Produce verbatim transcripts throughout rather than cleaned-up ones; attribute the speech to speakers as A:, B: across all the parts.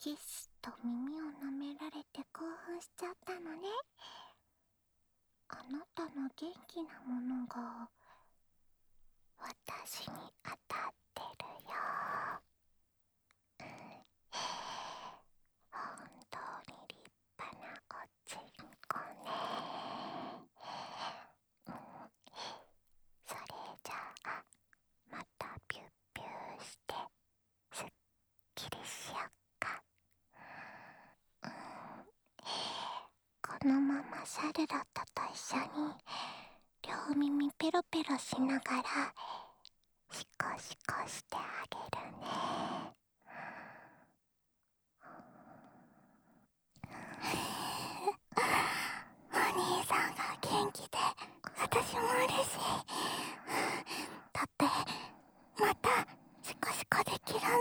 A: キスと耳を舐められて興奮しちゃったのね。あなたの元気なものが私に当たってるよ。本当に立派なおちんこね。うん、それじゃあまたピュッピューしてすっきりしよっか。うん、このままシャルロットと一緒に両耳ペロペロしながらシコシコしてあげるね。お兄さんが元気で私も嬉しい。だってまたシコシコできるんだもん。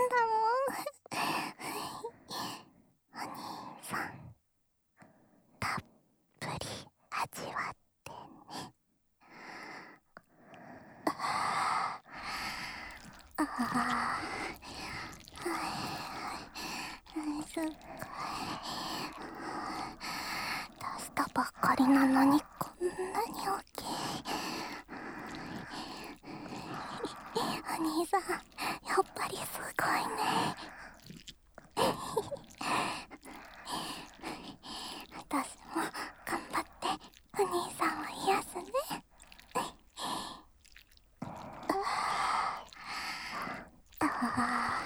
A: お兄さんたっぷり味わってね。ああ、すっごい出したばっかりなのにこんなに大きい。お兄さんやっぱりすごいね。私も頑張ってお兄さんを癒すね。ああ、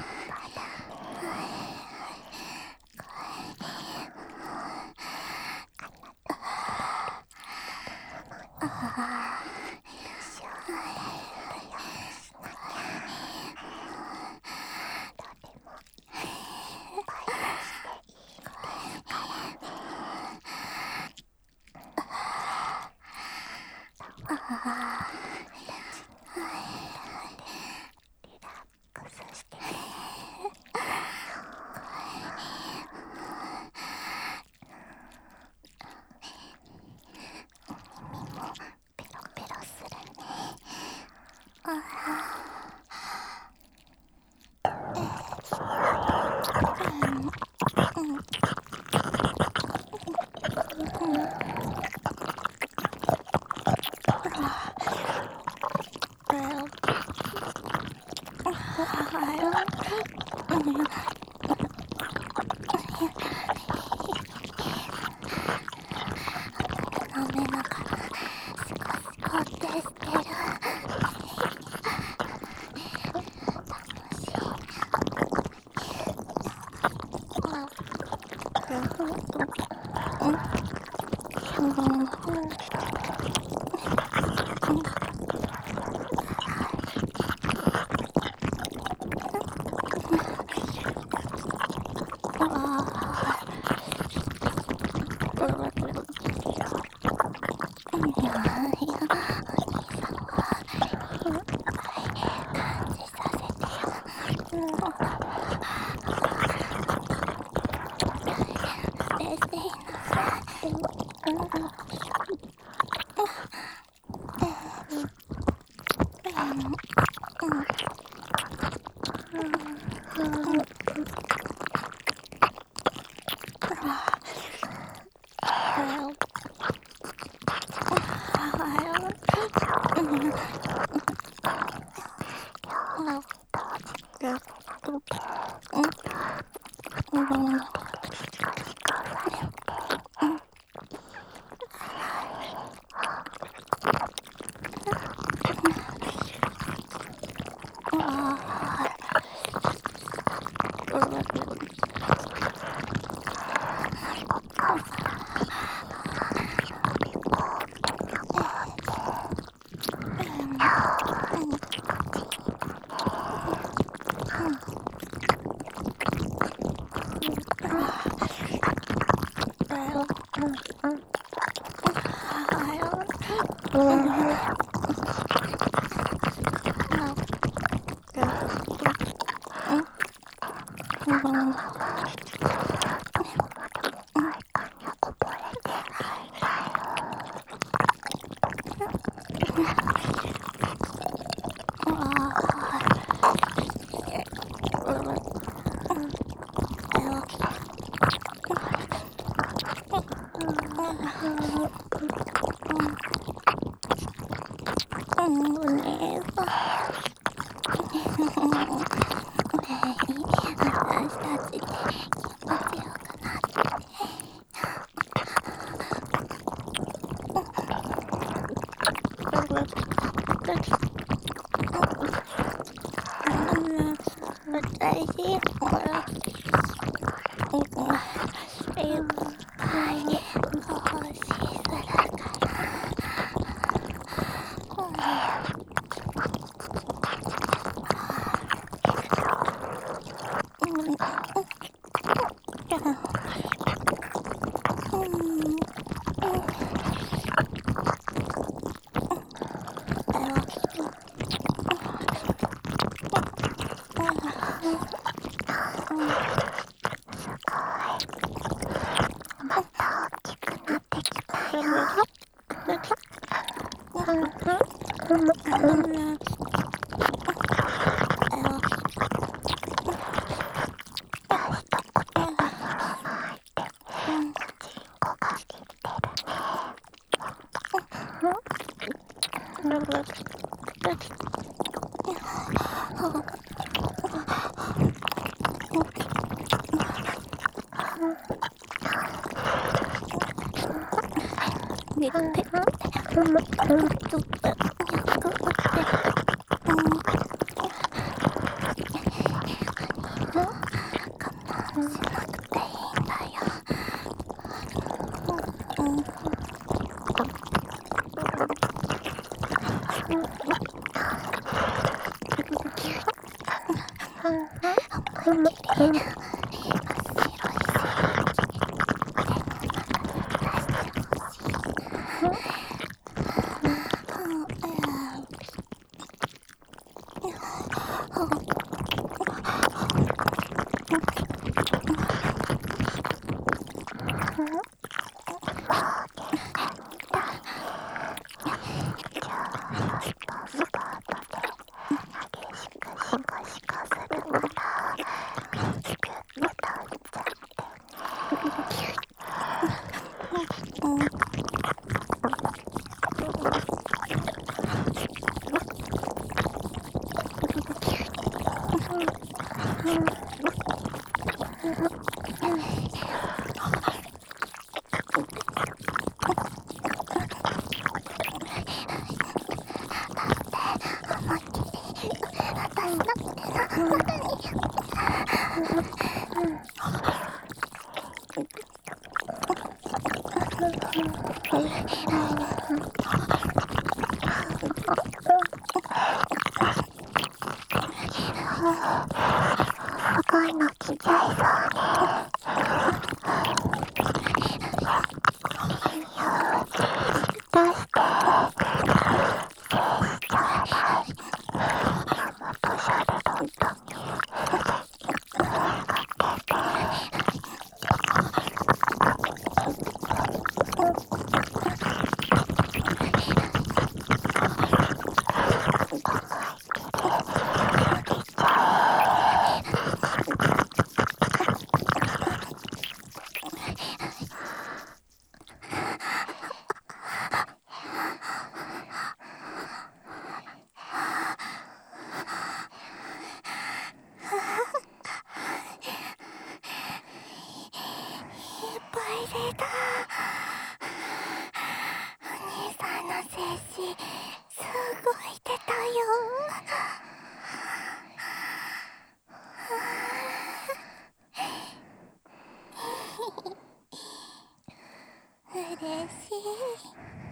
A: 嬉しい。